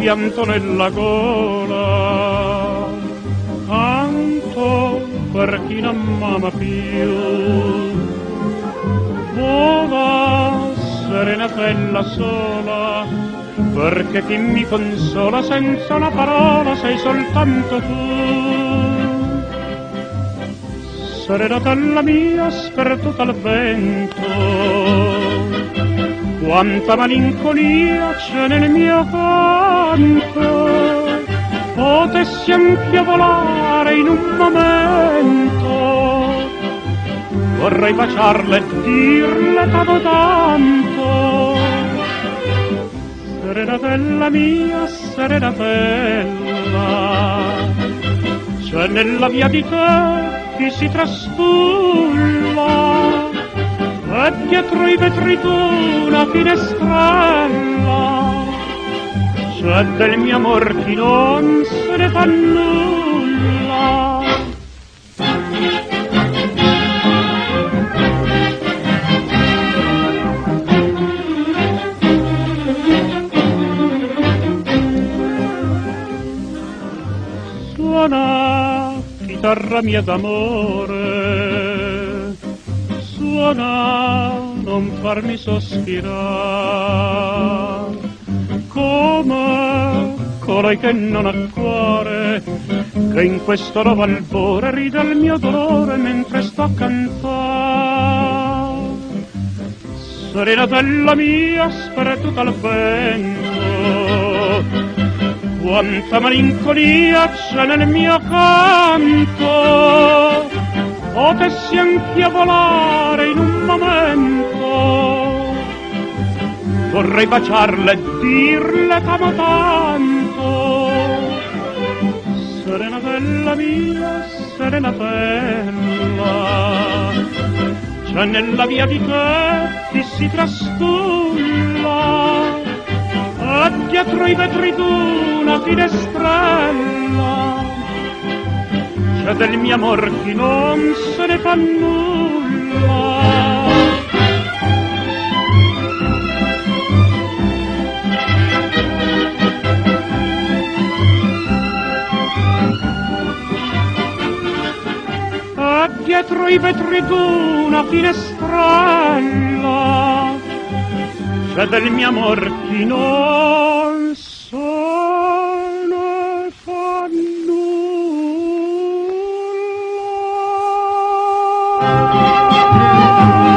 pianto nella gola, canto per chi non m'ama più. Vola serenatella sola, perché chi mi consola senza una parola sei soltanto tu. Serenatella mia sperduta al vento, quanta malinconia c'è nel mio canto. Potessi anch'io volare in un momento, vorrei baciarle e dirle t'amo tanto. Serenatella mia, serenatella, c'è nella via di te chi si trastulla, e dietro i vetri d'una finestrella c'è del mio amor chi non se ne fa nulla. Suona, chitarra mia d'amore, suona, non farmi sospirare, come colei che non ha cuore, che in questo nuovo albore ride il mio dolore mentre sto a cantare. Serenatella mia, sperduta al vento, quanta malinconia c'è nel mio canto. Potessi anch'io volare in un momento, vorrei baciarle e dirle t'amo tanto. Serenatella mia, serenatella, c'è nella via di te chi si trastulla, e dietro i vetri d'una finestrella c'è del mio amor chi non se ne fa nulla. E dietro i vetri d'una finestrella c'è del mio amor chi non se ne fa nulla.